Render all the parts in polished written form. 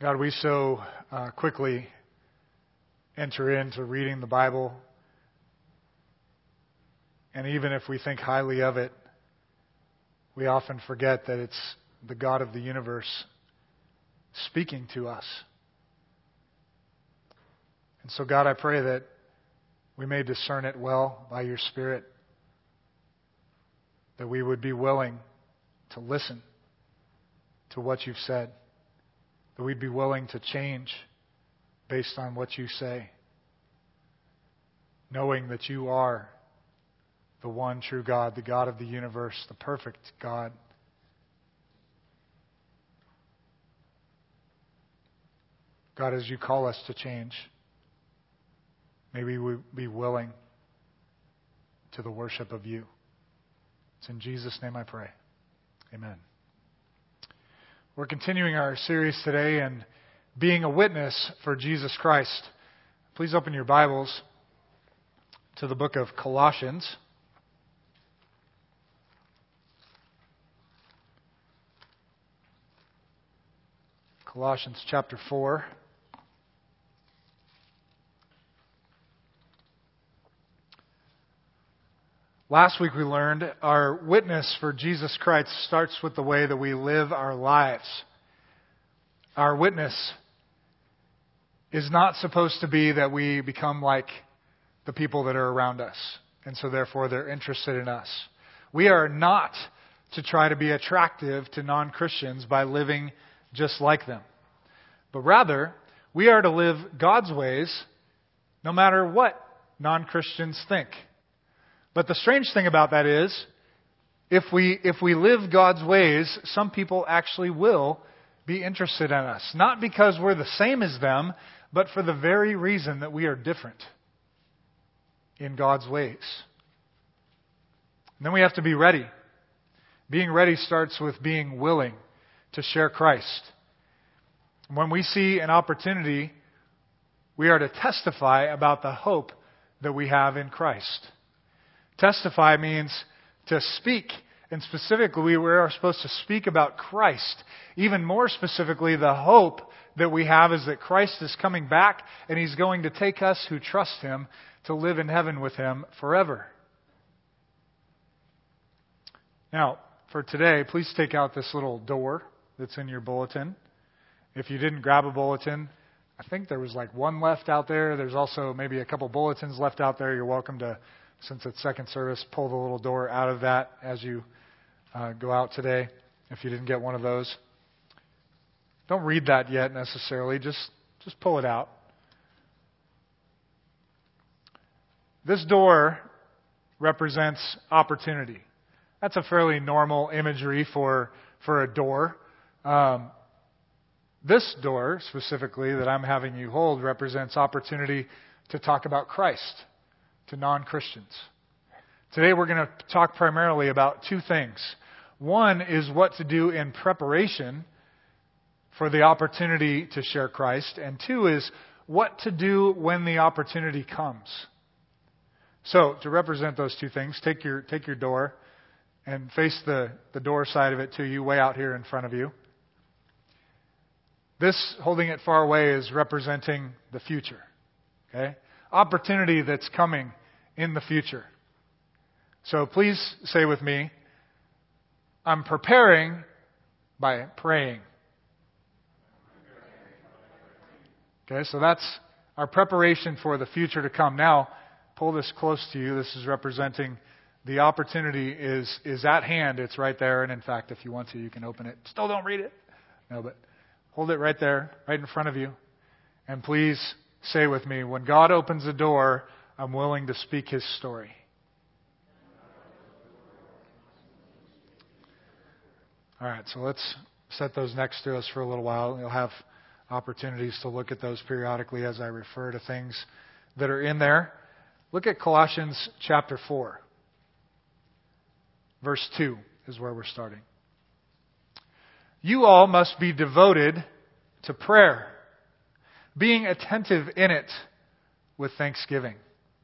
God, we so quickly enter into reading the Bible, and even if we think highly of it, we often forget that it's the God of the universe speaking to us. And so, God, I pray that we may discern it well by your Spirit, that we would be willing to listen to what you've said, that we'd be willing to change based on what you say, knowing that you are the one true God, the God of the universe, the perfect God. God, as you call us to change, may we be willing to the worship of you. It's in Jesus' name I pray. Amen. We're continuing our series today in being a witness for Jesus Christ. Please open your Bibles to the book of Colossians. Colossians chapter 4. Last week we learned our witness for Jesus Christ starts with the way that we live our lives. Our witness is not supposed to be that we become like the people that are around us, and so therefore they're interested in us. We are not to try to be attractive to non-Christians by living just like them, but rather we are to live God's ways no matter what non-Christians think. But the strange thing about that is, if we live God's ways, some people actually will be interested in us. Not because we're the same as them, but for the very reason that we are different in God's ways. And then we have to be ready. Being ready starts with being willing to share Christ. When we see an opportunity, we are to testify about the hope that we have in Christ. Testify means to speak, and specifically we are supposed to speak about Christ. Even more specifically, the hope that we have is that Christ is coming back and He's going to take us who trust Him to live in heaven with Him forever. Now, for today, please take out this little door that's in your bulletin. If you didn't grab a bulletin, I think there was like one left out there. There's also maybe a couple bulletins left out there. You're welcome to, since it's second service, pull the little door out of that as you go out today, if you didn't get one of those. Don't read that yet necessarily. Just pull it out. This door represents opportunity. That's a fairly normal imagery for a door. This door, specifically, that I'm having you hold, represents opportunity to talk about Christ to non-Christians. Today we're going to talk primarily about two things. One is what to do in preparation for the opportunity to share Christ, and two is what to do when the opportunity comes. So, to represent those two things, take your door and face the door side of it to you, way out here in front of you. This, holding it far away, is representing the future. Okay? Opportunity that's coming in the future. So please say with me, I'm preparing by praying. Okay, so that's our preparation for the future to come. Now, pull this close to you. This is representing the opportunity is at hand. It's right there. And in fact, if you want to, you can open it. Still don't read it. No, but hold it right there, right in front of you. And please say with me, when God opens the door, I'm willing to speak His story. All right, so let's set those next to us for a little while. You'll have opportunities to look at those periodically as I refer to things that are in there. Look at Colossians chapter 4. Verse 2 is where we're starting. You all must be devoted to prayer, being attentive in it with thanksgiving.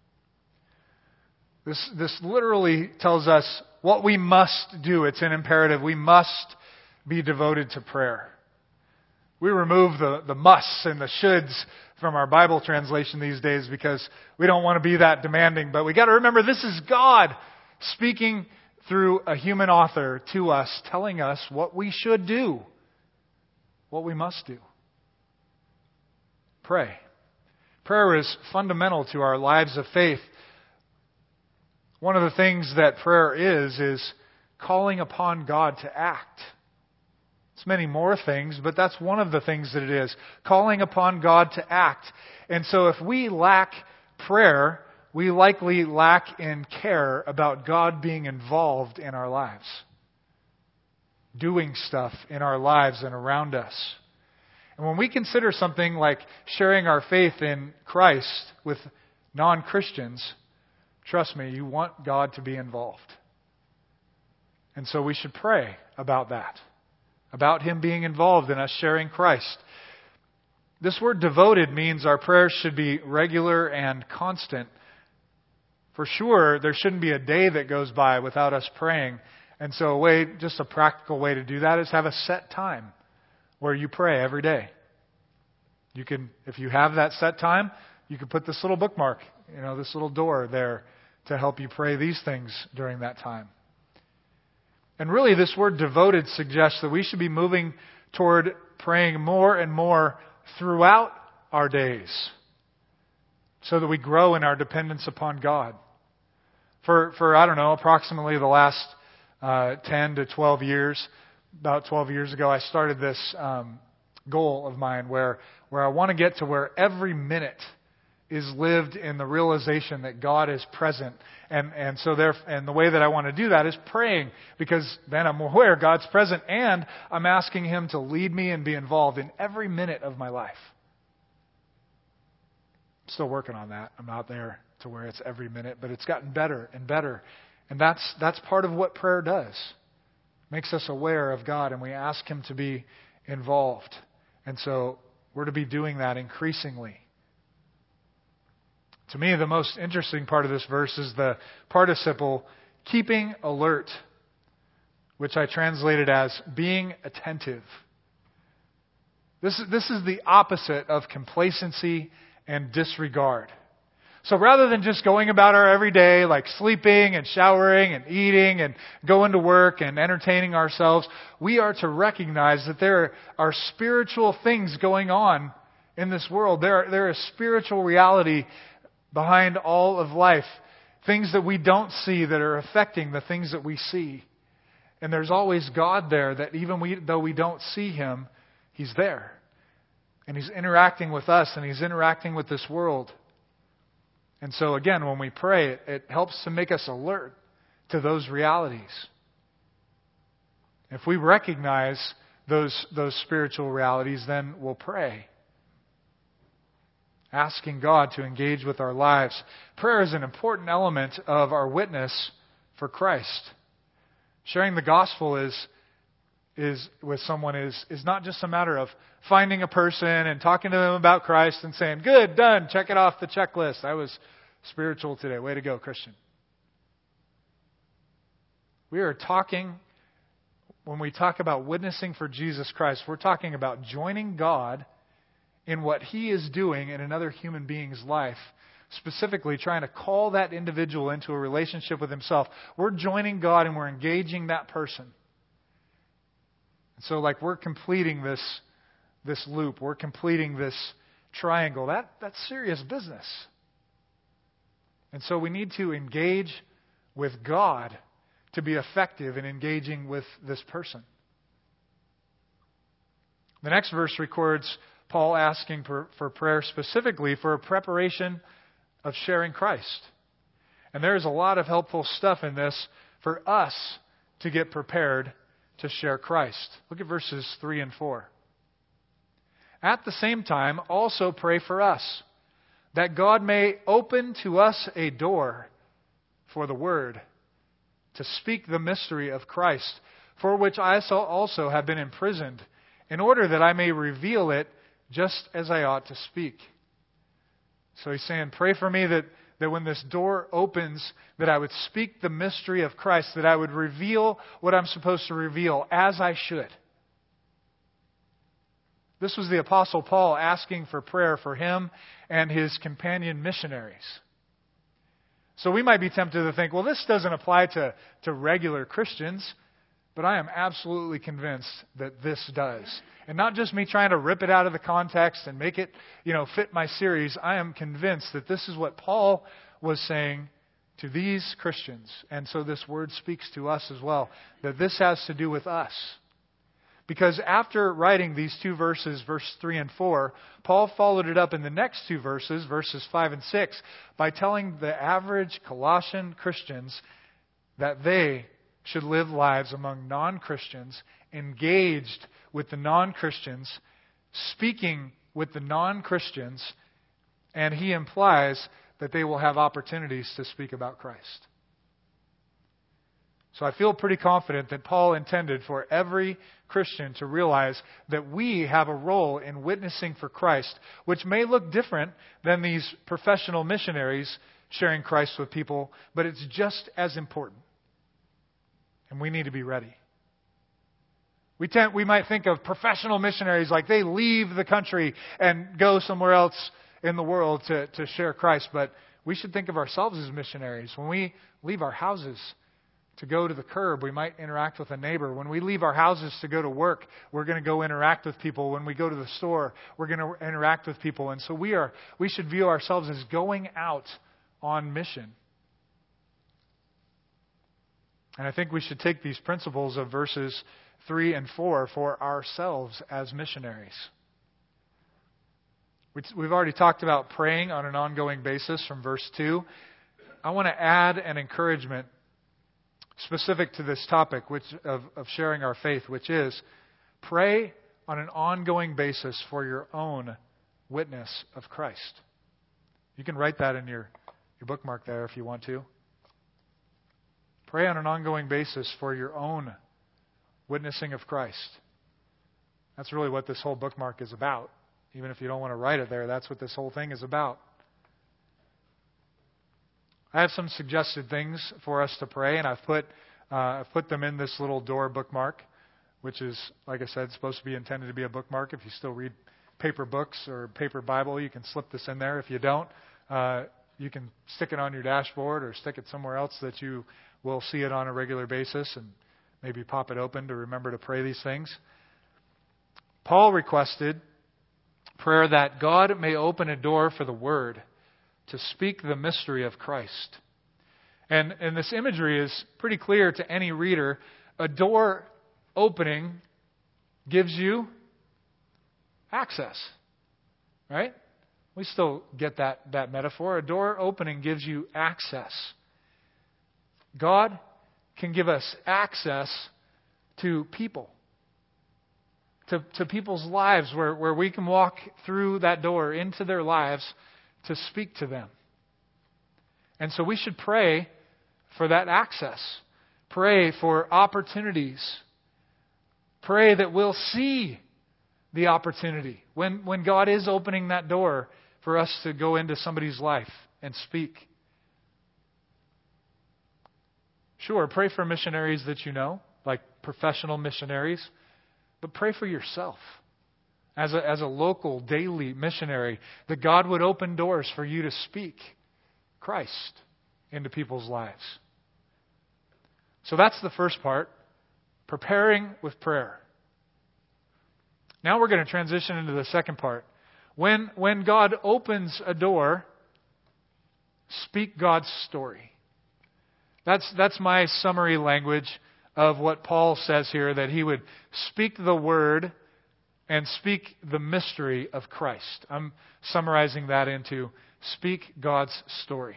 This literally tells us what we must do. It's an imperative. We must be devoted to prayer. We remove the musts and the shoulds from our Bible translation these days because we don't want to be that demanding. But we got to remember this is God speaking through a human author to us, telling us what we should do, what we must do. Pray. Prayer is fundamental to our lives of faith. One of the things that prayer is calling upon God to act. It's many more things, but that's one of the things that it is. Calling upon God to act. And so if we lack prayer, we likely lack in care about God being involved in our lives. Doing stuff in our lives and around us. And when we consider something like sharing our faith in Christ with non-Christians, trust me, you want God to be involved. And so we should pray about that. About Him being involved in us sharing Christ. This word devoted means our prayers should be regular and constant. For sure, there shouldn't be a day that goes by without us praying. And so just a practical way to do that is have a set time where you pray every day. You can, if you have that set time, you can put this little bookmark, this little door there to help you pray these things during that time. And really, this word devoted suggests that we should be moving toward praying more and more throughout our days so that we grow in our dependence upon God. For approximately the last 10 to 12 years, about 12 years ago, I started this goal of mine where I want to get to where every minute is lived in the realization that God is present. And the way that I want to do that is praying, because then I'm aware God's present and I'm asking Him to lead me and be involved in every minute of my life. I'm still working on that. I'm not there to where it's every minute, but it's gotten better and better. And that's part of what prayer does. Makes us aware of God and we ask Him to be involved. And so we're to be doing that increasingly. To me, the most interesting part of this verse is the participle keeping alert, which I translated as being attentive. This is the opposite of complacency and disregard. So rather than just going about our everyday, like sleeping and showering and eating and going to work and entertaining ourselves, we are to recognize that there are spiritual things going on in this world. There is spiritual reality behind all of life. Things that we don't see that are affecting the things that we see. And there's always God there that even though we don't see Him, He's there. And He's interacting with us and He's interacting with this world. And so again, when we pray, it helps to make us alert to those realities. If we recognize those spiritual realities, then we'll pray. Asking God to engage with our lives. Prayer is an important element of our witness for Christ. Sharing the gospel is with someone is not just a matter of finding a person and talking to them about Christ and saying, good, done, check it off the checklist. I was spiritual today. Way to go, Christian. We are talking, when we talk about witnessing for Jesus Christ, we're talking about joining God in what He is doing in another human being's life, specifically trying to call that individual into a relationship with Himself. We're joining God and we're engaging that person. And so we're completing this loop. We're completing this triangle. That's serious business. And so we need to engage with God to be effective in engaging with this person. The next verse records Paul asking for prayer specifically for a preparation of sharing Christ. And there's a lot of helpful stuff in this for us to get prepared to share Christ. Look at verses 3 and 4. At the same time, also pray for us, that God may open to us a door for the word, to speak the mystery of Christ, for which I also have been imprisoned, in order that I may reveal it just as I ought to speak. So he's saying, pray for me that when this door opens, that I would speak the mystery of Christ, that I would reveal what I'm supposed to reveal as I should. This was the Apostle Paul asking for prayer for him and his companion missionaries. So we might be tempted to think, well, this doesn't apply to regular Christians, but I am absolutely convinced that this does. And not just me trying to rip it out of the context and make it, fit my series. I am convinced that this is what Paul was saying to these Christians. And so this word speaks to us as well, that this has to do with us. Because after writing these two verses, verse 3 and 4, Paul followed it up in the next two verses, verses 5 and 6, by telling the average Colossian Christians that they should live lives among non-Christians, engaged with the non-Christians, speaking with the non-Christians, and he implies that they will have opportunities to speak about Christ. So I feel pretty confident that Paul intended for every Christian to realize that we have a role in witnessing for Christ, which may look different than these professional missionaries sharing Christ with people, but it's just as important. And we need to be ready. We might think of professional missionaries like they leave the country and go somewhere else in the world to share Christ, but we should think of ourselves as missionaries. When we leave our houses to go to the curb, we might interact with a neighbor. When we leave our houses to go to work, we're going to go interact with people. When we go to the store, we're going to interact with people. And so we should view ourselves as going out on mission. And I think we should take these principles of verses 3 and 4 for ourselves as missionaries. We've already talked about praying on an ongoing basis from verse 2. I want to add an encouragement specific to this topic of sharing our faith, which is pray on an ongoing basis for your own witness of Christ. You can write that in your bookmark there if you want to. Pray on an ongoing basis for your own witnessing of Christ. That's really what this whole bookmark is about. Even if you don't want to write it there, that's what this whole thing is about. I have some suggested things for us to pray, and I've put them in this little door bookmark, which is, like I said, supposed to be intended to be a bookmark. If you still read paper books or paper Bible, you can slip this in there. If you don't, you can stick it on your dashboard or stick it somewhere else that you will see it on a regular basis, and maybe pop it open to remember to pray these things. Paul requested prayer that God may open a door for the Word to speak the mystery of Christ. And this imagery is pretty clear to any reader. A door opening gives you access, right? We still get that metaphor. A door opening gives you access. God can give us access to people, to people's lives where we can walk through that door into their lives to speak to them. And so we should pray for that access. Pray for opportunities. Pray that we'll see the opportunity when God is opening that door for us to go into somebody's life and speak. Sure, pray for missionaries that you know, like professional missionaries, but pray for yourself. As a local, daily missionary, that God would open doors for you to speak Christ into people's lives. So that's the first part, preparing with prayer. Now we're going to transition into the second part. When God opens a door, speak God's story. That's my summary language of what Paul says here, that he would speak the word and speak the mystery of Christ. I'm summarizing that into speak God's story.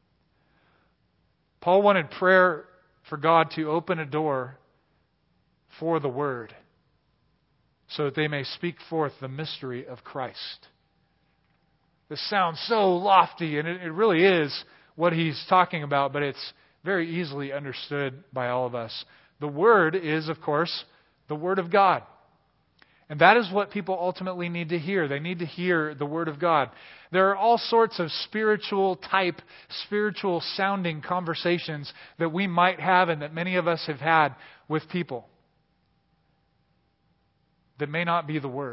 Paul wanted prayer for God to open a door for the Word so that they may speak forth the mystery of Christ. This sounds so lofty, and it really is what he's talking about, but it's very easily understood by all of us. The Word is, of course, the Word of God. And that is what people ultimately need to hear. They need to hear the Word of God. There are all sorts of spiritual sounding conversations that we might have and that many of us have had with people that may not be the Word.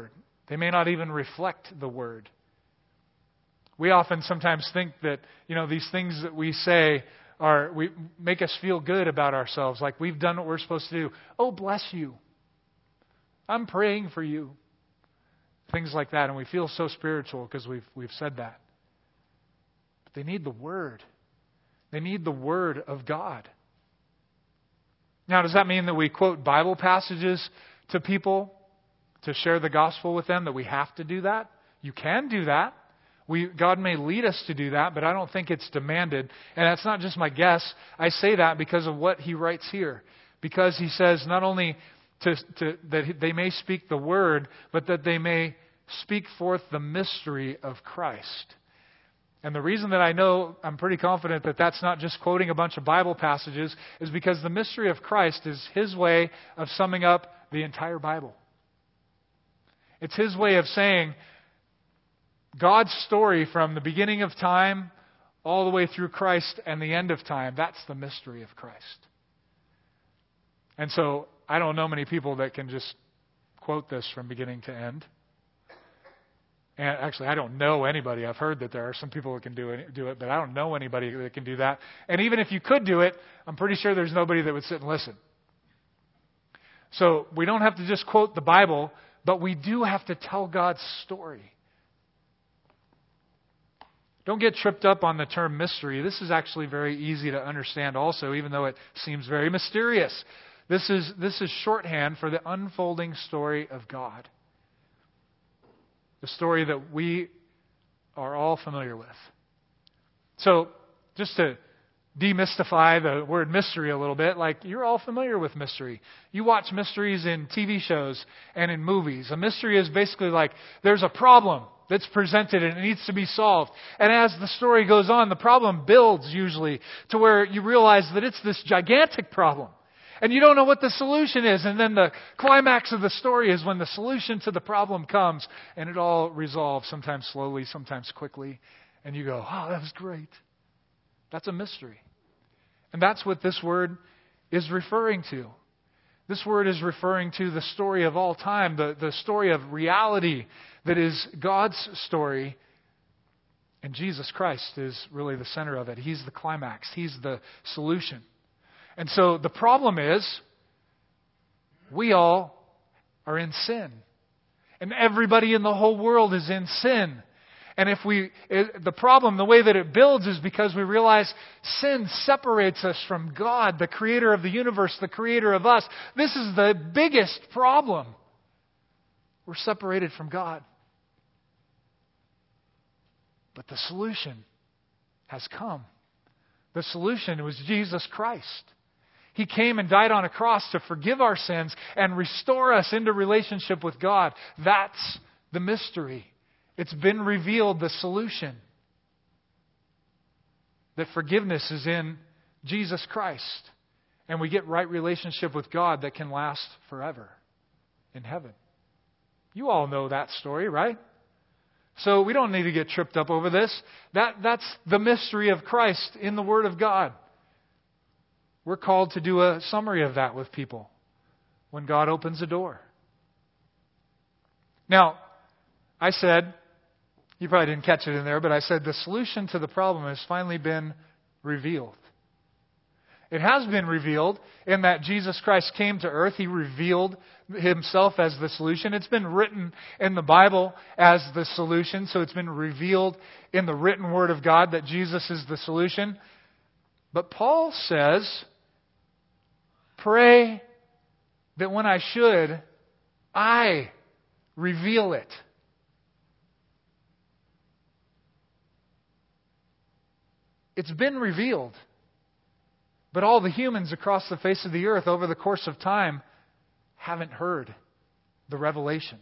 They may not even reflect the Word. We often sometimes think that, these things that we say we make us feel good about ourselves, like we've done what we're supposed to do. Oh, bless you. I'm praying for you. Things like that, and we feel so spiritual because we've said that. But they need the Word. They need the Word of God. Now, does that mean that we quote Bible passages to people to share the gospel with them, that we have to do that? You can do that. God may lead us to do that, but I don't think it's demanded. And that's not just my guess. I say that because of what he writes here. Because he says not only that they may speak the word, but that they may speak forth the mystery of Christ. And the reason that I know, I'm pretty confident that that's not just quoting a bunch of Bible passages, is because the mystery of Christ is his way of summing up the entire Bible. It's his way of saying God's story from the beginning of time all the way through Christ and the end of time. That's the mystery of Christ. And so I don't know many people that can just quote this from beginning to end. And actually, I don't know anybody. I've heard that there are some people that can do it, but I don't know anybody that can do that. And even if you could do it, I'm pretty sure there's nobody that would sit and listen. So we don't have to just quote the Bible, but we do have to tell God's story. Don't get tripped up on the term mystery. This is actually very easy to understand also, even though it seems very mysterious. This is shorthand for the unfolding story of God. The story that we are all familiar with. So, just to demystify the word mystery a little bit, like you're all familiar with mystery. You watch mysteries in TV shows and in movies. A mystery is basically like there's a problem that's presented and it needs to be solved. And as the story goes on, the problem builds usually to where you realize that it's this gigantic problem. And you don't know what the solution is. And then the climax of the story is when the solution to the problem comes and it all resolves, sometimes slowly, sometimes quickly. And you go, oh, that was great. That's a mystery. And that's what this word is referring to. This word is referring to the story of all time, the story of reality that is God's story. And Jesus Christ is really the center of it. He's the climax. He's the solution. And so the problem is, we all are in sin. And everybody in the whole world is in sin. And the problem, the way that it builds is because we realize sin separates us from God, the creator of the universe, the creator of us. This is the biggest problem. We're separated from God. But the solution has come. The solution was Jesus Christ. He came and died on a cross to forgive our sins and restore us into relationship with God. That's the mystery. It's been revealed, the solution. That forgiveness is in Jesus Christ. And we get right relationship with God that can last forever in heaven. You all know that story, right? So we don't need to get tripped up over this. That's the mystery of Christ in the Word of God. We're called to do a summary of that with people when God opens a door. Now, I said, you probably didn't catch it in there, but I said the solution to the problem has finally been revealed. It has been revealed in that Jesus Christ came to earth. He revealed himself as the solution. It's been written in the Bible as the solution, so it's been revealed in the written Word of God that Jesus is the solution. But Paul says, pray that when I should, I reveal it. It's been revealed. But all the humans across the face of the earth over the course of time haven't heard the revelation.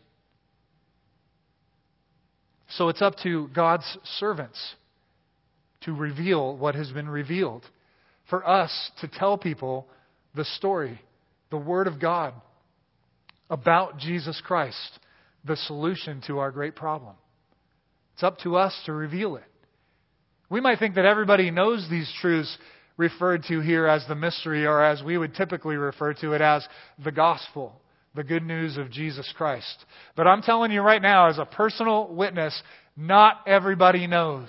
So it's up to God's servants to reveal what has been revealed. For us to tell people the story, the Word of God about Jesus Christ, the solution to our great problem. It's up to us to reveal it. We might think that everybody knows these truths referred to here as the mystery, or as we would typically refer to it as the gospel. the good news of Jesus Christ. But I'm telling you right now, as a personal witness, not everybody knows.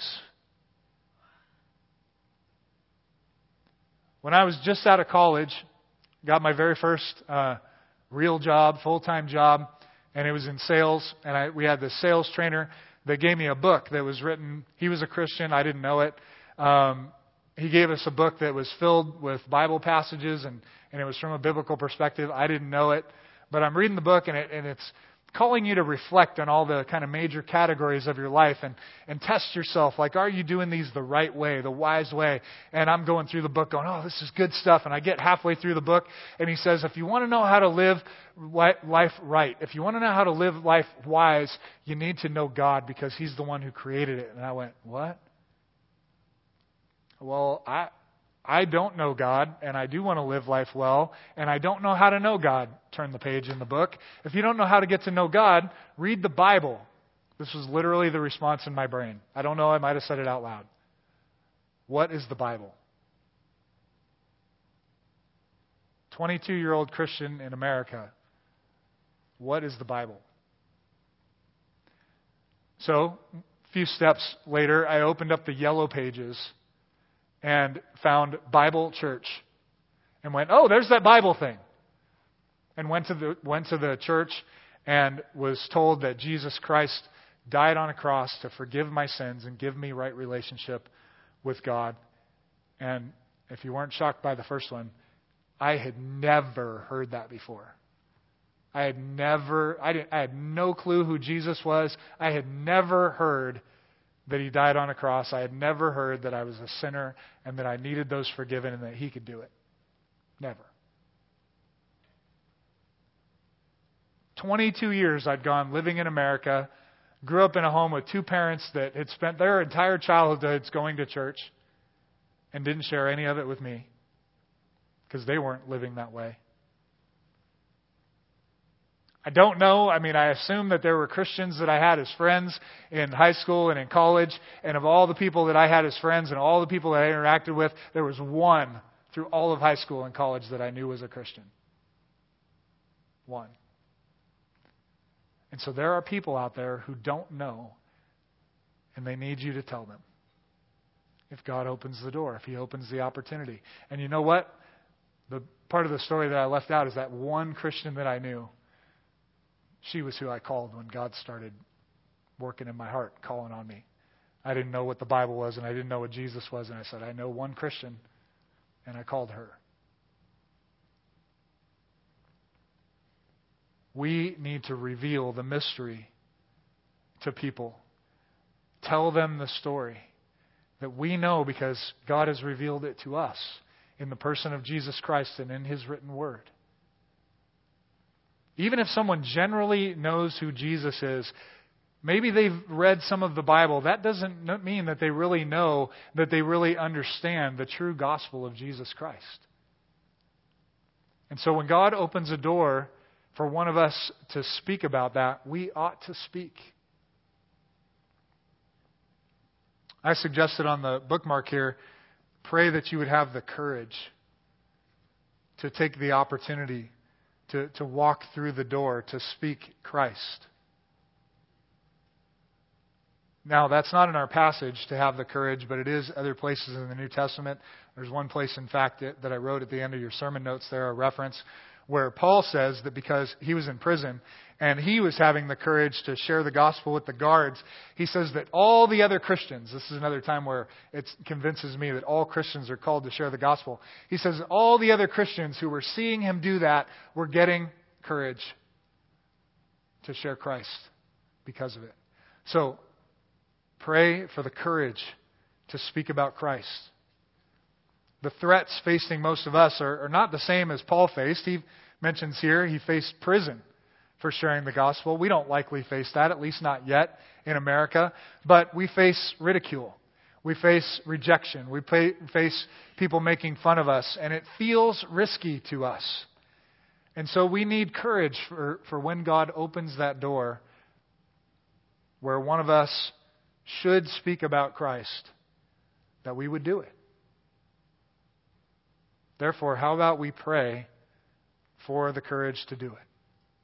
When I was just out of college, got my very first real job, full-time job, and it was in sales. And we had this sales trainer that gave me a book that was written. He was a Christian. I didn't know it. He gave us a book that was filled with Bible passages, and it was from a biblical perspective. I didn't know it. But I'm reading the book, and it's calling you to reflect on all the kind of major categories of your life and test yourself. Like, are you doing these the right way, the wise way? And I'm going through the book going, oh, this is good stuff. And I get halfway through the book, and he says, if you want to know how to live life right, if you want to know how to live life wise, you need to know God because He's the one who created it. And I went, what? Well, I don't know God, and I do want to live life well, and I don't know how to know God. Turn the page in the book. If you don't know how to get to know God, read the Bible. This was literally the response in my brain. I don't know, I might have said it out loud. What is the Bible? 22-year-old Christian in America. What is the Bible? So, a few steps later, I opened up the yellow pages and found Bible Church and went, oh, there's that Bible thing. And went to the church and was told that Jesus Christ died on a cross to forgive my sins and give me right relationship with God. And if you weren't shocked by the first one, I had never heard that before. I had no clue who Jesus was. I had never heard that He died on a cross. I had never heard that I was a sinner and that I needed those forgiven and that He could do it. Never. 22 years I'd gone living in America, grew up in a home with two parents that had spent their entire childhoods going to church and didn't share any of it with me because they weren't living that way. I don't know. I mean, I assume that there were Christians that I had as friends in high school and in college. And of all the people that I had as friends and all the people that I interacted with, there was one through all of high school and college that I knew was a Christian. One. And so there are people out there who don't know, and they need you to tell them. If God opens the door, if He opens the opportunity. And you know what? The part of the story that I left out is that one Christian that I knew, she was who I called when God started working in my heart, calling on me. I didn't know what the Bible was, and I didn't know what Jesus was, and I said, I know one Christian, and I called her. We need to reveal the mystery to people. Tell them the story that we know because God has revealed it to us in the person of Jesus Christ and in His written word. Even if someone generally knows who Jesus is, maybe they've read some of the Bible, that doesn't mean that they really know, that they really understand the true gospel of Jesus Christ. And so when God opens a door for one of us to speak about that, we ought to speak. I suggested on the bookmark here, pray that you would have the courage to take the opportunity to walk through the door, to speak Christ. Now, that's not in our passage to have the courage, but it is other places in the New Testament. There's one place, in fact, that I wrote at the end of your sermon notes there, a reference, where Paul says that because he was in prison and he was having the courage to share the gospel with the guards, he says that all the other Christians, this is another time where it convinces me that all Christians are called to share the gospel. He says all the other Christians who were seeing him do that were getting courage to share Christ because of it. So, pray for the courage to speak about Christ. The threats facing most of us are not the same as Paul faced. He mentions here he faced prison for sharing the gospel. We don't likely face that, at least not yet in America. But we face ridicule. We face rejection. We face people making fun of us. And it feels risky to us. And so we need courage for when God opens that door where one of us should speak about Christ, that we would do it. Therefore, how about we pray for the courage to do it?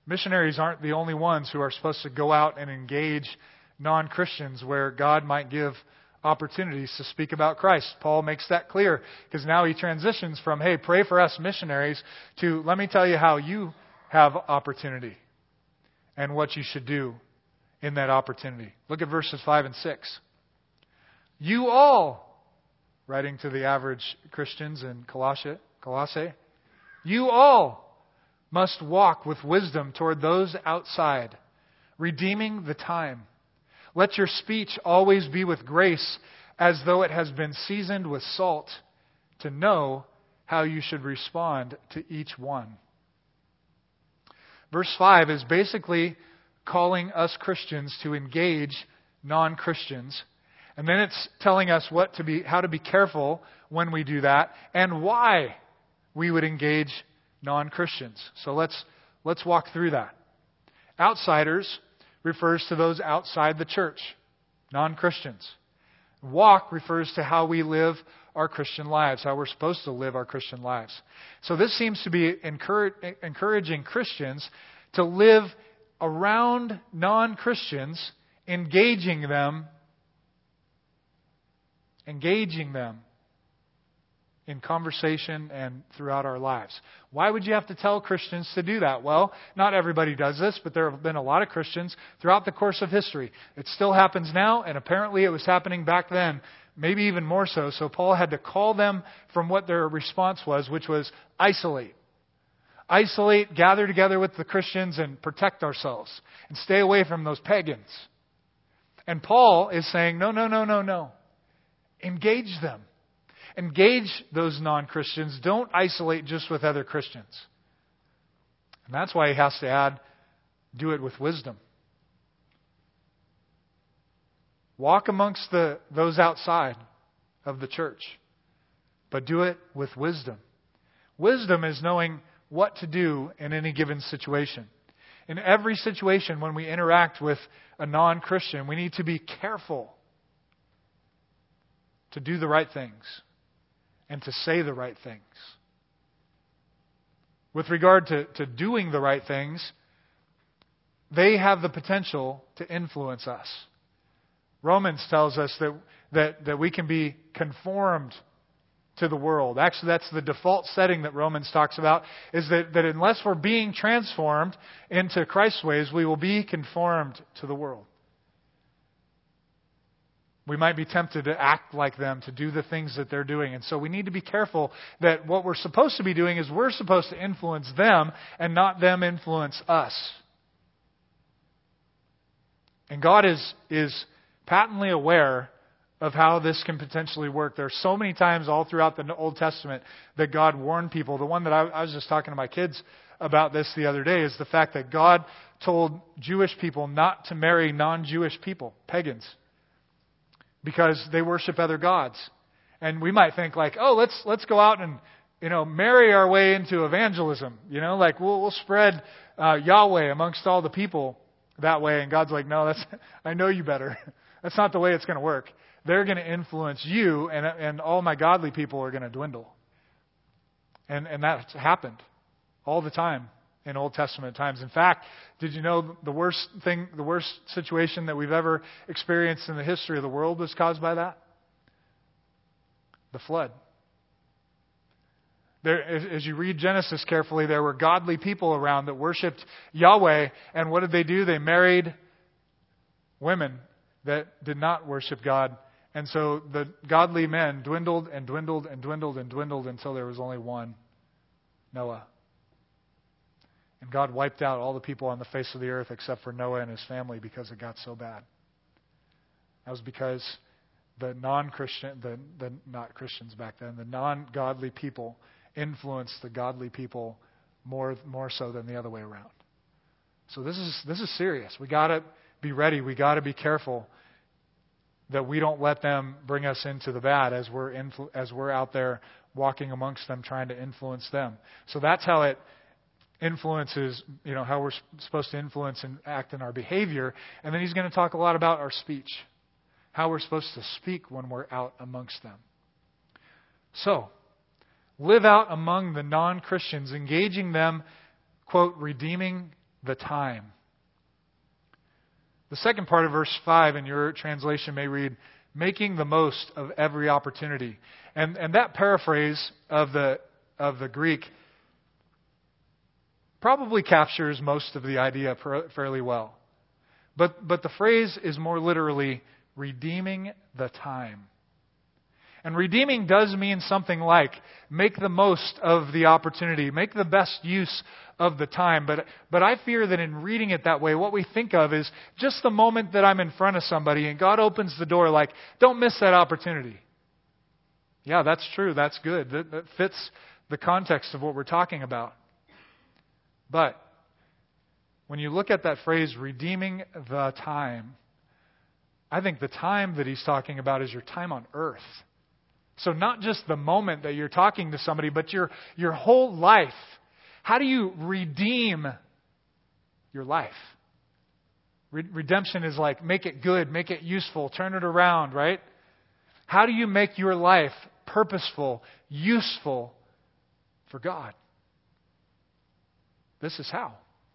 Missionaries aren't the only ones who are supposed to go out and engage non-Christians where God might give opportunities to speak about Christ. Paul makes that clear because now he transitions from, hey, pray for us missionaries, to let me tell you how you have opportunity and what you should do in that opportunity. Look at verses 5 and 6. You all, writing to the average Christians in Colossae, you all must walk with wisdom toward those outside, redeeming the time. Let your speech always be with grace, as though it has been seasoned with salt, to know how you should respond to each one. Verse 5 is basically calling us Christians to engage non-Christians. And then it's telling us how to be careful when we do that, and why we would engage non-Christians. So let's walk through that. Outsiders refers to those outside the church, non-Christians. Walk refers to how we live our Christian lives, how we're supposed to live our Christian lives. So this seems to be encouraging Christians to live around non-Christians, engaging them in conversation and throughout our lives. Why would you have to tell Christians to do that? Well, not everybody does this, but there have been a lot of Christians throughout the course of history. It still happens now, and apparently it was happening back then, maybe even more so. So Paul had to call them from what their response was, which was isolate. Isolate, gather together with the Christians and protect ourselves and stay away from those pagans. And Paul is saying, no. Engage them. Engage those non-Christians. Don't isolate just with other Christians. And that's why he has to add, do it with wisdom. Walk amongst those outside of the church, but do it with wisdom. Wisdom is knowing what to do in any given situation. In every situation when we interact with a non-Christian, we need to be careful to do the right things and to say the right things. With regard to doing the right things, they have the potential to influence us. Romans tells us that we can be conformed to the world. Actually, that's the default setting that Romans talks about, is that unless we're being transformed into Christ's ways, we will be conformed to the world. We might be tempted to act like them, to do the things that they're doing. And so we need to be careful that what we're supposed to be doing is we're supposed to influence them and not them influence us. And God is patently aware of how this can potentially work. There are so many times all throughout the Old Testament that God warned people. The one that I was just talking to my kids about this the other day is the fact that God told Jewish people not to marry non-Jewish people, pagans, because they worship other gods. And we might think like, oh, let's go out and marry our way into evangelism. Like we'll spread Yahweh amongst all the people that way. And God's like, no, I know you better. That's not the way it's going to work. They're going to influence you, and all my godly people are going to dwindle. And that's happened all the time in Old Testament times. In fact, did you know the worst situation that we've ever experienced in the history of the world was caused by that? The flood. As you read Genesis carefully, there were godly people around that worshipped Yahweh, and what did they do? They married women that did not worship God. And so the godly men dwindled and dwindled and dwindled and dwindled until there was only one, Noah. And God wiped out all the people on the face of the earth except for Noah and his family because it got so bad. That was because the not Christians back then, the non-godly people influenced the godly people more so than the other way around. So this is serious. We got to be ready. We got to be careful that we don't let them bring us into the bad as we're out there walking amongst them trying to influence them. So that's how it influences, how we're supposed to influence and act in our behavior. And then he's going to talk a lot about our speech, how we're supposed to speak when we're out amongst them. So, live out among the non-Christians, engaging them, quote, redeeming the time. The second part of verse 5 in your translation may read, making the most of every opportunity. And that paraphrase of the Greek probably captures most of the idea fairly well. But the phrase is more literally redeeming the time. And redeeming does mean something like make the most of the opportunity, make the best use of the time. But I fear that in reading it that way, what we think of is just the moment that I'm in front of somebody and God opens the door, like, don't miss that opportunity. Yeah, that's true. That's good. That fits the context of what we're talking about. But when you look at that phrase, redeeming the time, I think the time that he's talking about is your time on earth. So not just the moment that you're talking to somebody, but your whole life. How do you redeem your life? Redemption is like make it good, make it useful, turn it around, right? How do you make your life purposeful, useful for God? This is how.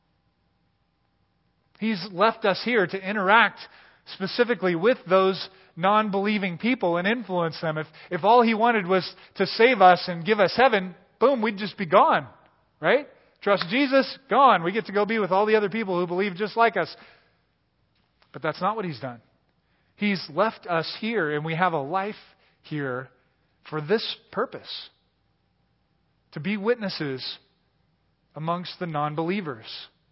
He's left us here to interact specifically with those non-believing people and influence them. If all He wanted was to save us and give us heaven, boom, we'd just be gone, right? Trust Jesus, gone. We get to go be with all the other people who believe just like us. But that's not what He's done. He's left us here, and we have a life here for this purpose. To be witnesses amongst the non-believers.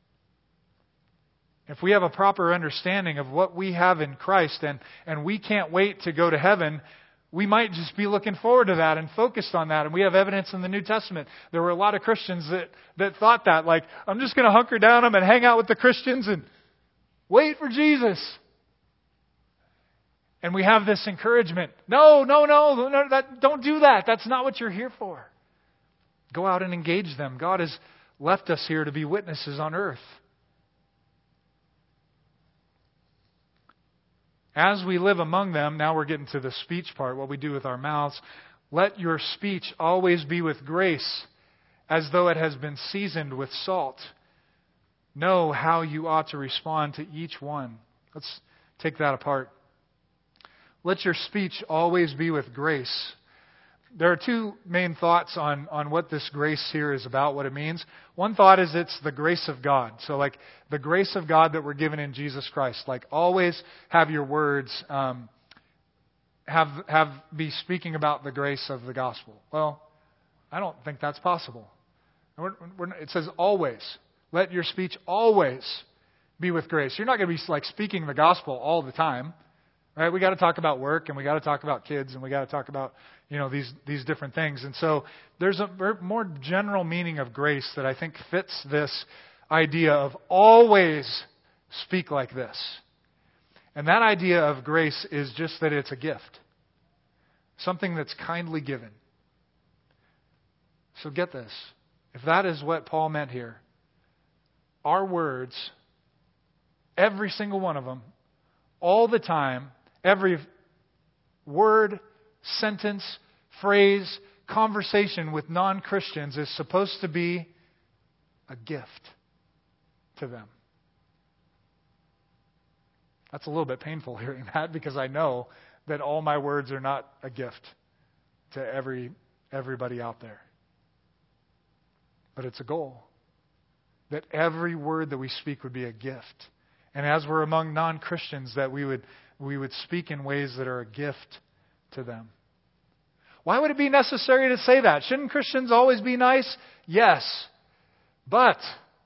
If we have a proper understanding of what we have in Christ and we can't wait to go to heaven, we might just be looking forward to that and focused on that. And we have evidence in the New Testament. There were a lot of Christians that thought that, like, I'm just going to hunker down and hang out with the Christians and wait for Jesus. And we have this encouragement. No, don't do that. That's not what you're here for. Go out and engage them. God has left us here to be witnesses on earth. As we live among them, now we're getting to the speech part, what we do with our mouths. Let your speech always be with grace, as though it has been seasoned with salt. Know how you ought to respond to each one. Let's take that apart. Let your speech always be with grace. There are two main thoughts on what this grace here is about, what it means. One thought is it's the grace of God. So like the grace of God that we're given in Jesus Christ. Like always have your words be speaking about the grace of the gospel. Well, I don't think that's possible. It says always. Let your speech always be with grace. You're not going to be like speaking the gospel all the time. Right? We got to talk about work, and we got to talk about kids, and we got to talk about, these different things. And so there's a more general meaning of grace that I think fits this idea of always speak like this. And that idea of grace is just that it's a gift. Something that's kindly given. So get this. If that is what Paul meant here, our words, every single one of them, all the time, every word, sentence, phrase, conversation with non-Christians is supposed to be a gift to them. That's a little bit painful hearing that because I know that all my words are not a gift to everybody out there. But it's a goal. That every word that we speak would be a gift. And as we're among non-Christians, that we would speak in ways that are a gift to them. Why would it be necessary to say that? Shouldn't Christians always be nice? Yes. But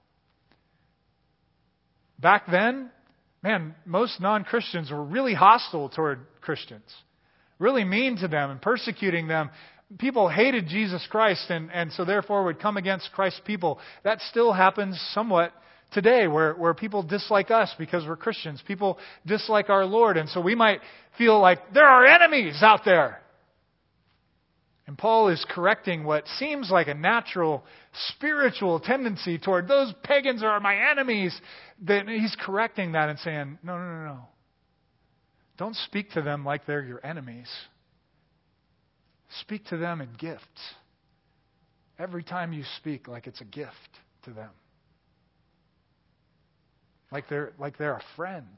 back then, most non-Christians were really hostile toward Christians. Really mean to them and persecuting them. People hated Jesus Christ and so therefore would come against Christ's people. That still happens somewhat today where people dislike us because we're Christians. People dislike our Lord. And so we might feel like there are enemies out there. And Paul is correcting what seems like a natural spiritual tendency toward those pagans are my enemies. Then he's correcting that and saying, no. Don't speak to them like they're your enemies. Speak to them in gifts. Every time you speak like it's a gift to them. like they're a friend.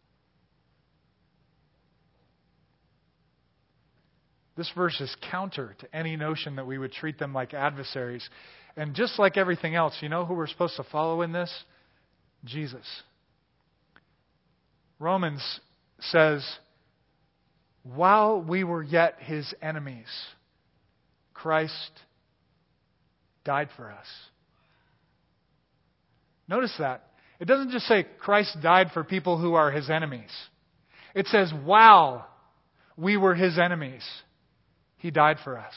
This verse is counter to any notion that we would treat them like adversaries. And just like everything else, you know who we're supposed to follow in this? Jesus. Romans says, while we were yet His enemies, Christ died for us. Notice that. It doesn't just say Christ died for people who are His enemies. It says, while we were His enemies, He died for us.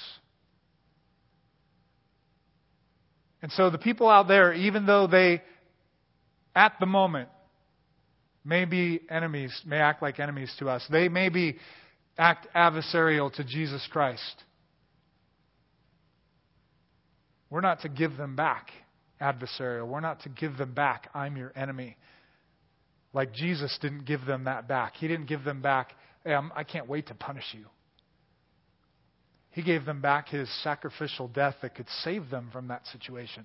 And so the people out there, even though they, at the moment, may be enemies, may act like enemies to us, they may act adversarial to Jesus Christ. We're not to give them back adversarial. We're not to give them back, I'm your enemy. Like Jesus didn't give them that back. He didn't give them back, hey, I can't wait to punish you. He gave them back His sacrificial death that could save them from that situation.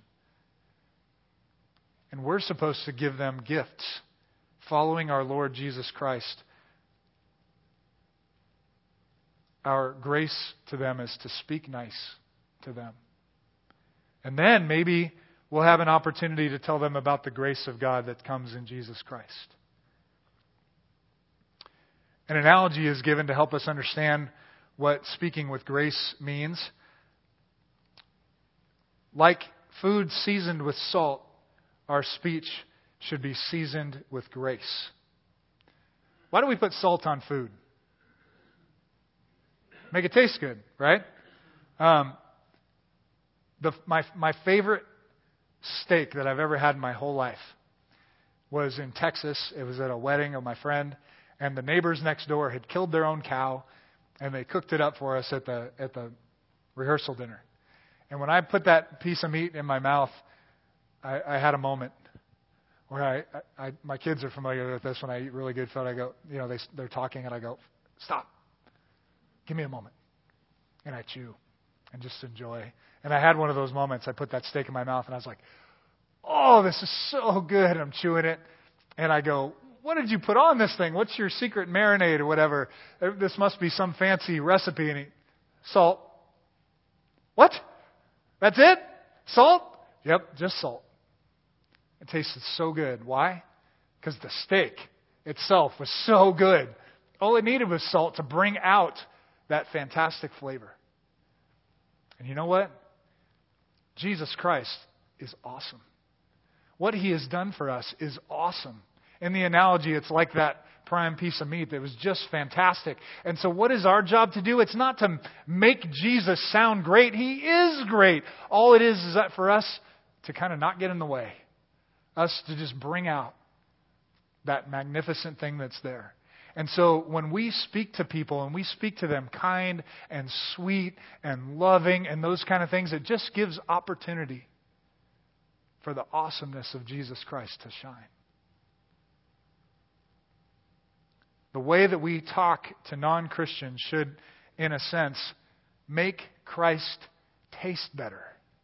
And we're supposed to give them gifts, following our Lord Jesus Christ. Our grace to them is to speak nice to them. And then maybe we'll have an opportunity to tell them about the grace of God that comes in Jesus Christ. An analogy is given to help us understand what speaking with grace means. Like food seasoned with salt, our speech should be seasoned with grace. Why do we put salt on food? Make it taste good, right? My favorite steak that I've ever had in my whole life was in Texas. It was at a wedding of my friend, and the neighbors next door had killed their own cow, and they cooked it up for us at the rehearsal dinner. And when I put that piece of meat in my mouth, I had a moment where my kids are familiar with this. When I eat really good food, I go, they're talking, and I go, stop, give me a moment, and I chew and just enjoy. And I had one of those moments. I put that steak in my mouth, and I was like, oh, this is so good. And I'm chewing it, and I go, what did you put on this thing? What's your secret marinade or whatever? This must be some fancy recipe. And salt. What? That's it? Salt? Yep, just salt. It tasted so good. Why? Because the steak itself was so good. All it needed was salt to bring out that fantastic flavor. And you know what? Jesus Christ is awesome. What He has done for us is awesome. In the analogy, it's like that prime piece of meat that was just fantastic. And so what is our job to do? It's not to make Jesus sound great. He is great. All it is that for us to kind of not get in the way. Us to just bring out that magnificent thing that's there. And so when we speak to people and we speak to them kind and sweet and loving and those kind of things, it just gives opportunity for the awesomeness of Jesus Christ to shine. The way that we talk to non-Christians should, in a sense, make Christ taste better.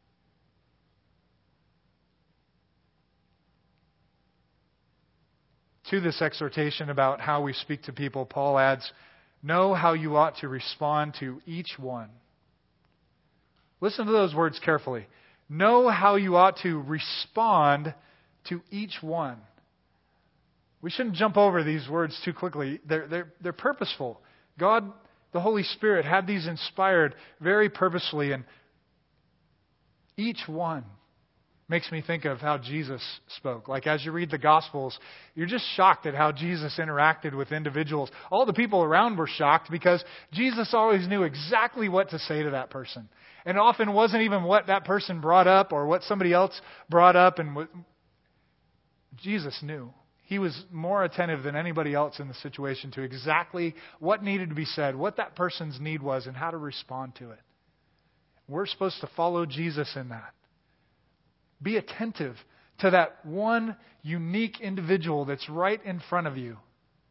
To this exhortation about how we speak to people, Paul adds, know how you ought to respond to each one. Listen to those words carefully. Know how you ought to respond to each one. We shouldn't jump over these words too quickly. They're purposeful. God, the Holy Spirit, had these inspired very purposefully, and each one makes me think of how Jesus spoke. Like as you read the Gospels, you're just shocked at how Jesus interacted with individuals. All the people around were shocked because Jesus always knew exactly what to say to that person. And it often wasn't even what that person brought up or what somebody else brought up. And Jesus knew. He was more attentive than anybody else in the situation to exactly what needed to be said, what that person's need was, and how to respond to it. We're supposed to follow Jesus in that. Be attentive to that one unique individual that's right in front of you.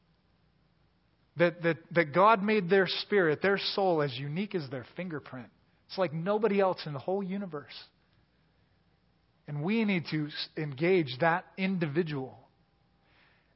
That God made their spirit, their soul, as unique as their fingerprint. It's like nobody else in the whole universe. And we need to engage that individual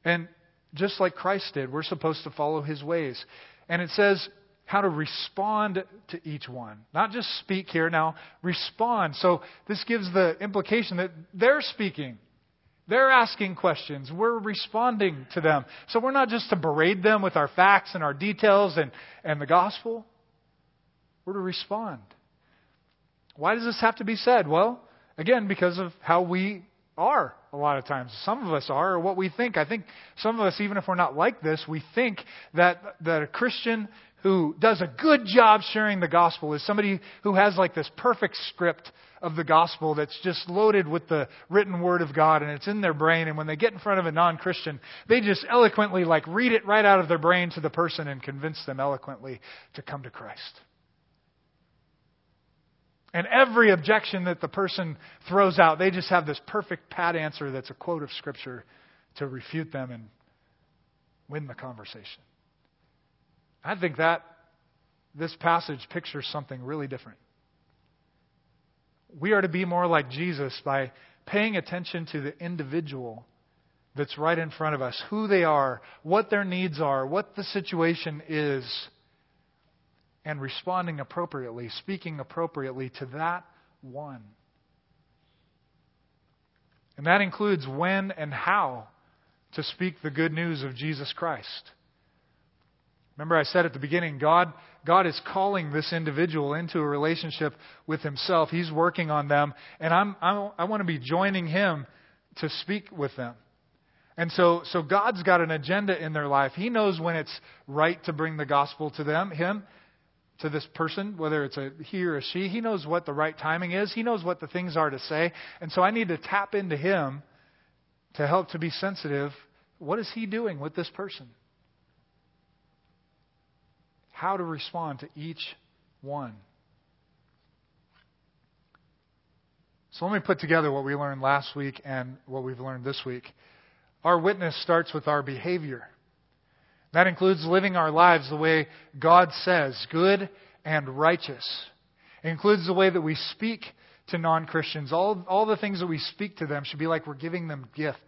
And just like Christ did, we're supposed to follow His ways. And it says how to respond to each one. Not just speak here, now respond. So this gives the implication that they're speaking. They're asking questions. We're responding to them. So we're not just to berate them with our facts and our details and the gospel. We're to respond. Why does this have to be said? Well, again, because of how we are a lot of times. Some of us are, or what we think. I think some of us, even if we're not like this, we think that a Christian who does a good job sharing the gospel is somebody who has like this perfect script of the gospel that's just loaded with the written word of God, and it's in their brain, and when they get in front of a non-Christian, they just eloquently like read it right out of their brain to the person and convince them eloquently to come to Christ. And every objection that the person throws out, they just have this perfect pat answer that's a quote of Scripture to refute them and win the conversation. I think that this passage pictures something really different. We are to be more like Jesus by paying attention to the individual that's right in front of us, who they are, what their needs are, what the situation is, and responding appropriately, speaking appropriately to that one. And that includes when and how to speak the good news of Jesus Christ. Remember I said at the beginning, God is calling this individual into a relationship with Himself. He's working on them, and I want to be joining Him to speak with them. And so God's got an agenda in their life. He knows when it's right to bring the gospel to Him, to this person, whether it's a he or a she. He knows what the right timing is. He knows what the things are to say. And so I need to tap into Him to help to be sensitive. What is He doing with this person? How to respond to each one. So let me put together what we learned last week and what we've learned this week. Our witness starts with our behavior. That includes living our lives the way God says, good and righteous. It includes the way that we speak to non-Christians. All the things that we speak to them should be like we're giving them gifts.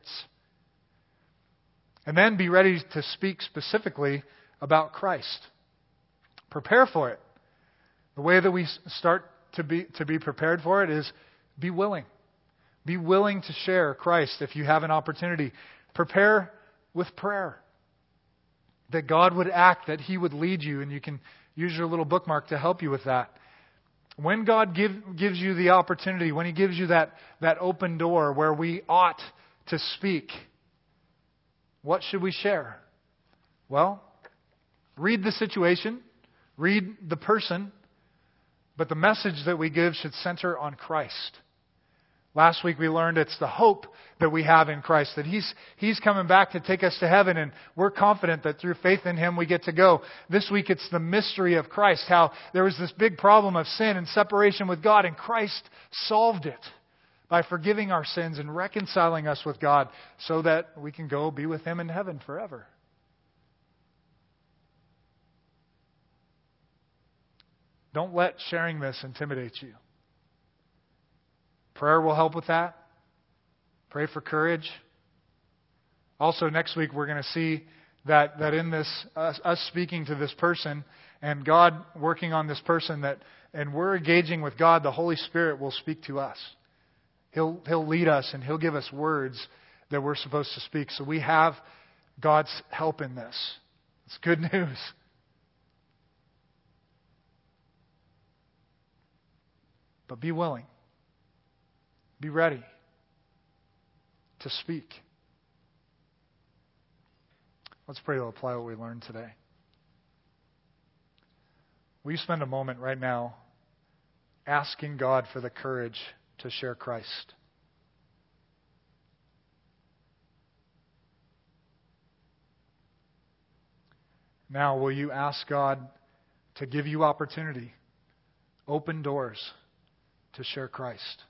And then be ready to speak specifically about Christ. Prepare for it. The way that we start to be prepared for it is be willing. Be willing to share Christ if you have an opportunity. Prepare with prayer. That God would act, that He would lead you, and you can use your little bookmark to help you with that. When God gives you the opportunity, when He gives you that open door where we ought to speak, what should we share? Well, read the situation, read the person, but the message that we give should center on Christ. Last week we learned it's the hope that we have in Christ, that He's coming back to take us to heaven, and we're confident that through faith in Him we get to go. This week it's the mystery of Christ, how there was this big problem of sin and separation with God, and Christ solved it by forgiving our sins and reconciling us with God so that we can go be with Him in heaven forever. Don't let sharing this intimidate you. Prayer will help with that. Pray for courage. Also, next week we're going to see that in this, us speaking to this person and God working on this person, and we're engaging with God, the Holy Spirit will speak to us. He'll lead us and He'll give us words that we're supposed to speak. So we have God's help in this. It's good news. But be willing. Be ready to speak. Let's pray to apply what we learned today. Will you spend a moment right now asking God for the courage to share Christ? Now, will you ask God to give you opportunity, open doors to share Christ?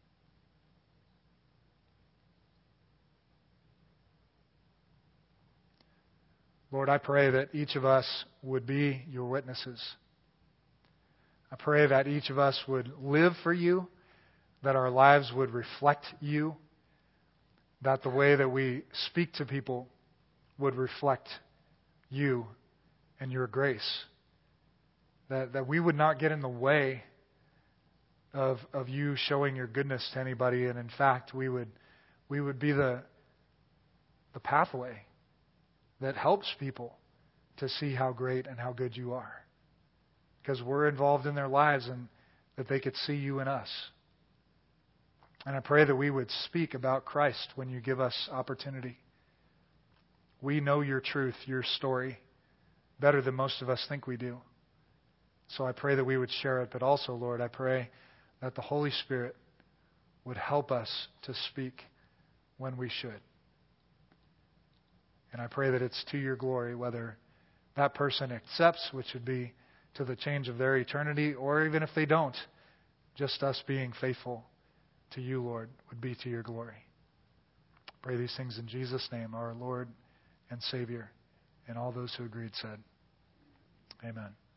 Lord, I pray that each of us would be your witnesses. I pray that each of us would live for you, that our lives would reflect you, that the way that we speak to people would reflect you and your grace. That we would not get in the way of you showing your goodness to anybody, and in fact, we would be the pathway that helps people to see how great and how good you are. Because we're involved in their lives and that they could see you in us. And I pray that we would speak about Christ when you give us opportunity. We know your truth, your story, better than most of us think we do. So I pray that we would share it. But also, Lord, I pray that the Holy Spirit would help us to speak when we should. And I pray that it's to your glory, whether that person accepts, which would be to the change of their eternity, or even if they don't, just us being faithful to you, Lord, would be to your glory. Pray these things in Jesus' name, our Lord and Savior. And all those who agreed said, Amen.